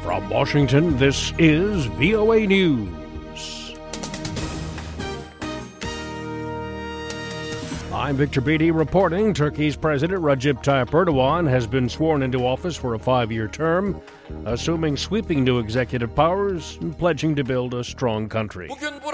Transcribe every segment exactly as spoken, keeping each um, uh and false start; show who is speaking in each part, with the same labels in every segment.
Speaker 1: From Washington, this is V O A News. I'm Victor Beatty reporting Turkey's President Recep Tayyip Erdogan has been sworn into office for a five-year term, assuming sweeping new executive powers and pledging to build a strong country.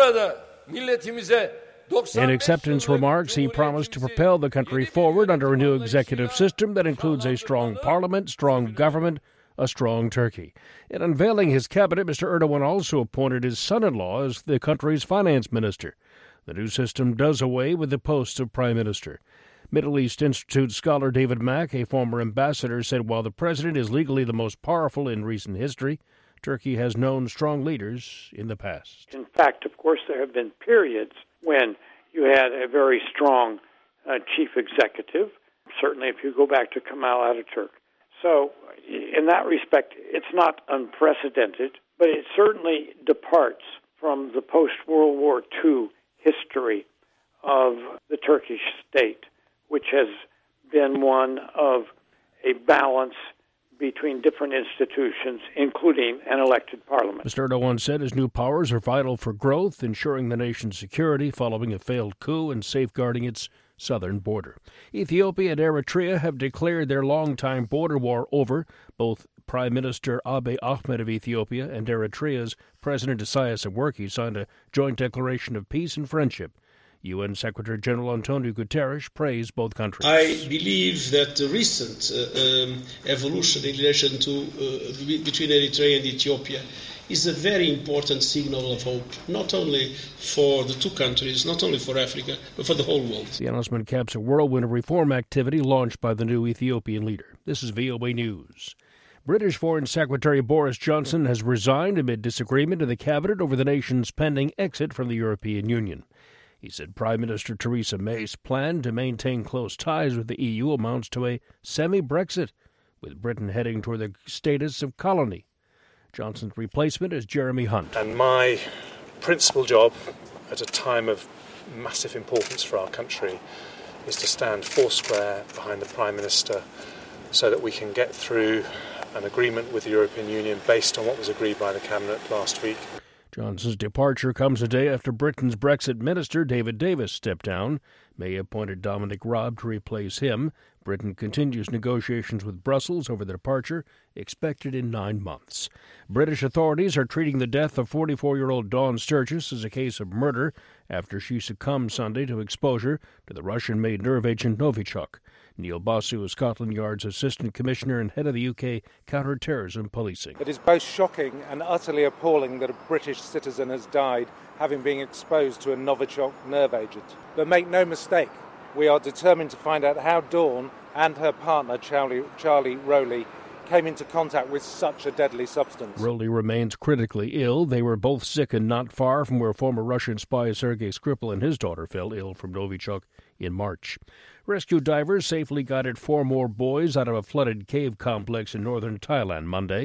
Speaker 1: In acceptance remarks, he promised to propel the country forward under a new executive system that includes a strong parliament, strong government, a strong Turkey. In unveiling his cabinet, Mister Erdogan also appointed his son-in-law as the country's finance minister. The new system does away with the post of prime minister. Middle East Institute scholar David Mack, a former ambassador, said while the president is legally the most powerful in recent history, Turkey has known strong leaders in the past.
Speaker 2: In fact, of course, there have been periods when you had a very strong uh, chief executive, certainly if you go back to Kemal Ataturk. So in that respect, it's not unprecedented, but it certainly departs from the post-World War Two history of the Turkish state, which has been one of a balance between different institutions, including an elected parliament.
Speaker 1: Mister Erdogan said his new powers are vital for growth, ensuring the nation's security following a failed coup and safeguarding its southern border. Ethiopia and Eritrea have declared their long-time border war over. Both Prime Minister Abiy Ahmed of Ethiopia and Eritrea's President Isaias Afwerki signed a joint declaration of peace and friendship. U N Secretary General Antonio Guterres praised both countries.
Speaker 3: I believe that the recent uh, um, evolution in relation to uh, between Eritrea and Ethiopia is a very important signal of hope, not only for the two countries, not only for Africa, but for the whole world.
Speaker 1: The announcement caps a whirlwind of reform activity launched by the new Ethiopian leader. This is V O A News. British Foreign Secretary Boris Johnson has resigned amid disagreement in the cabinet over the nation's pending exit from the European Union. He said Prime Minister Theresa May's plan to maintain close ties with the E U amounts to a semi-Brexit, with Britain heading toward the status of colony. Johnson's replacement is Jeremy Hunt.
Speaker 4: And my principal job at a time of massive importance for our country is to stand foursquare behind the Prime Minister so that we can get through an agreement with the European Union based on what was agreed by the Cabinet last week.
Speaker 1: Johnson's departure comes a day after Britain's Brexit minister David Davis stepped down. May appointed Dominic Raab to replace him. Britain continues negotiations with Brussels over the departure, expected in nine months. British authorities are treating the death of forty-four-year-old Dawn Sturgis as a case of murder after she succumbed Sunday to exposure to the Russian-made nerve agent Novichok. Neil Basu is Scotland Yard's Assistant Commissioner and head of the U K Counter-Terrorism Policing.
Speaker 5: It is both shocking and utterly appalling that a British citizen has died having been exposed to a Novichok nerve agent. But make no mistake, we are determined to find out how Dawn and her partner Charlie, Charlie Rowley came into contact with such a deadly substance.
Speaker 1: Rowley remains critically ill. They were both sick and not far from where former Russian spy Sergei Skripal and his daughter fell ill from Novichok in March. Rescue divers safely guided four more boys out of a flooded cave complex in northern Thailand Monday.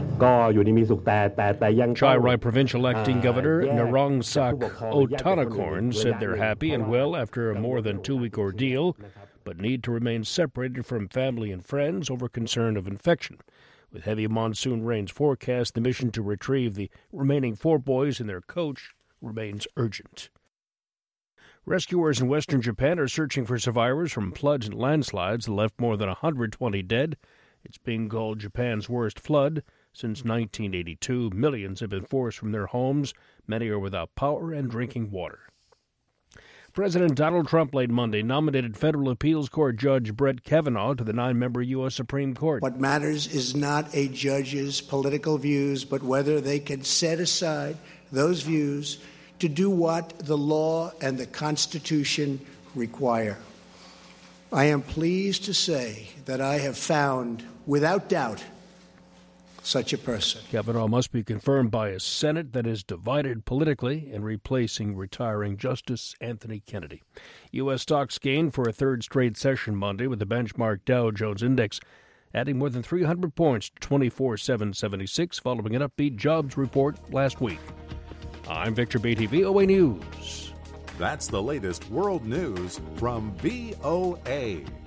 Speaker 1: Chai Rai Provincial Acting Governor Narongsak Ottanakorn said they're happy and well after a more than two-week ordeal, but need to remain separated from family and friends over concern of infection. With heavy monsoon rains forecast, the mission to retrieve the remaining four boys and their coach remains urgent. Rescuers in western Japan are searching for survivors from floods and landslides that left more than one hundred twenty dead. It's being called Japan's worst flood since nineteen eighty-two. Millions have been forced from their homes. Many are without power and drinking water. President Donald Trump late Monday nominated federal appeals court Judge Brett Kavanaugh to the nine-member U S Supreme Court.
Speaker 6: What matters is not a judge's political views, but whether they can set aside those views to do what the law and the Constitution require. I am pleased to say that I have found, without doubt, such a person.
Speaker 1: Kavanaugh must be confirmed by a Senate that is divided politically and replacing retiring Justice Anthony Kennedy. U S stocks gained for a third straight session Monday with the benchmark Dow Jones Index adding more than three hundred points to twenty-four thousand seven hundred seventy-six following an upbeat jobs report last week. I'm Victor Beatty, V O A News.
Speaker 7: That's the latest world news from V O A.